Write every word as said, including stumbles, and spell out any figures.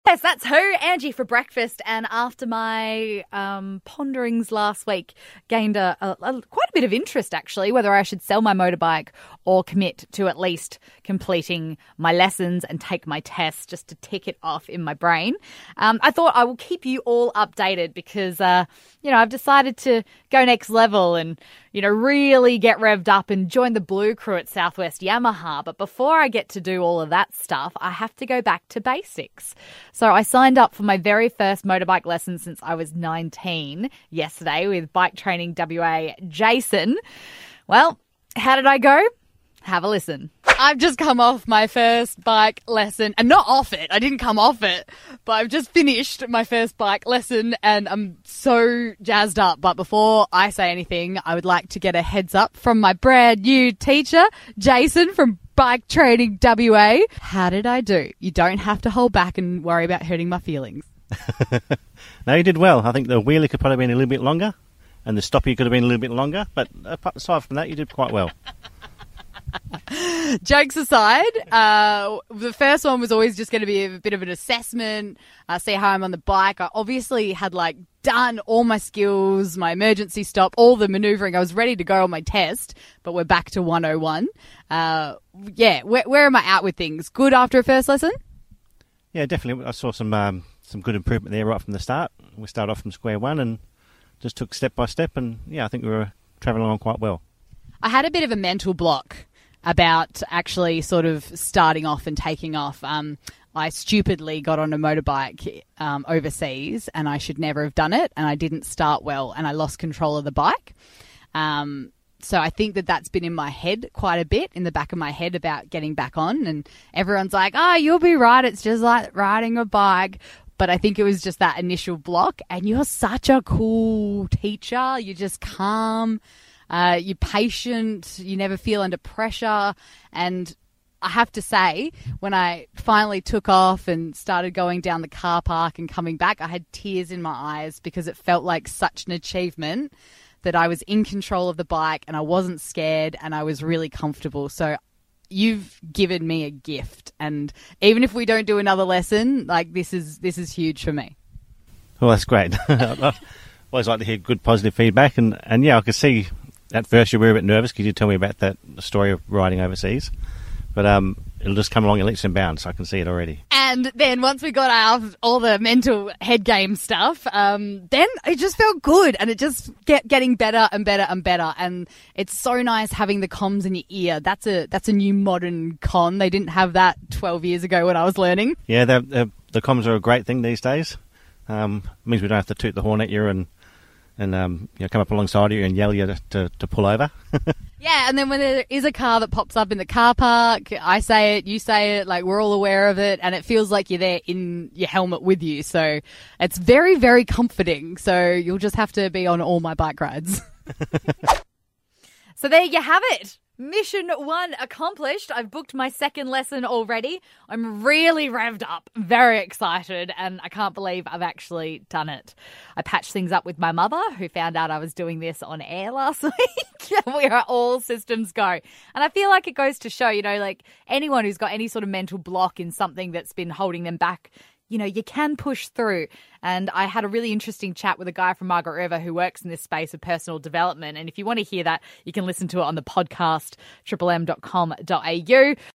Yes, that's who, Angie for breakfast. And after my um, ponderings last week, gained a, a, a quite a bit of interest, actually, whether I should sell my motorbike or commit to at least completing my lessons and take my test just to tick it off in my brain. Um, I thought I will keep you all updated because, uh, you know, I've decided to go next level and, you know, really get revved up and join the Blue Crew at Southwest Yamaha. But before I get to do all of that stuff, I have to go back to basics. So I signed up for my very first motorbike lesson since I was nineteen yesterday with Bike Training W A Jason. Well, how did I go? Have a listen. I've just come off my first bike lesson, and not off it. I didn't come off it, but I've just finished my first bike lesson and I'm so jazzed up. But before I say anything, I would like to get a heads up from my brand new teacher, Jason from Bike Training W A. How did I do? You don't have to hold back and worry about hurting my feelings. No, you did well. I think the wheelie could probably have been a little bit longer and the stoppie could have been a little bit longer, but aside from that, you did quite well. Jokes aside, uh, the first one was always just going to be a bit of an assessment, uh, see how I'm on the bike. I obviously had like done all my skills, my emergency stop, all the manoeuvring. I was ready to go on my test, but we're back to one oh one. Uh, yeah, where, where am I at with things? Good after a first lesson? Yeah, definitely. I saw some um, some good improvement there right from the start. We started off from square one and just took step by step, and yeah, I think we were travelling along quite well. I had a bit of a mental block about actually sort of starting off and taking off. Um, I stupidly got on a motorbike um, overseas and I should never have done it, and I didn't start well and I lost control of the bike. Um, so I think that that's been in my head quite a bit, in the back of my head, about getting back on, and everyone's like, oh, you'll be right, it's just like riding a bike. But I think it was just that initial block, and you're such a cool teacher. You're just calm. Uh, you're patient, you never feel under pressure. And I have to say, when I finally took off and started going down the car park and coming back, I had tears in my eyes because it felt like such an achievement that I was in control of the bike and I wasn't scared and I was really comfortable. So you've given me a gift. And even if we don't do another lesson, like this is this is huge for me. Well, that's great. I always like to hear good positive feedback. And, and yeah, I could see at first you were a bit nervous because you tell me about that story of riding overseas. But um, it'll just come along in leaps and bounds. I can see it already. And then once we got out of all the mental head game stuff, um, then it just felt good. And it just kept getting better and better and better. And it's so nice having the comms in your ear. That's a that's a new modern con. They didn't have that twelve years ago when I was learning. Yeah, they're, they're, the comms are a great thing these days. Um, it means we don't have to toot the horn at you and and um, you know, come up alongside you and yell you to, to, to pull over. Yeah, and then when there is a car that pops up in the car park, I say it, you say it, like we're all aware of it, and it feels like you're there in your helmet with you. So it's very, very comforting. So you'll just have to be on all my bike rides. So there you have it. Mission one accomplished. I've booked my second lesson already. I'm really revved up, very excited, and I can't believe I've actually done it. I patched things up with my mother, who found out I was doing this on air last week. We are all systems go. And I feel like it goes to show, you know, like anyone who's got any sort of mental block in something that's been holding them back, you know, you can push through. And I had a really interesting chat with a guy from Margaret River who works in this space of personal development. And if you want to hear that, you can listen to it on the podcast, triple m dot com dot a u.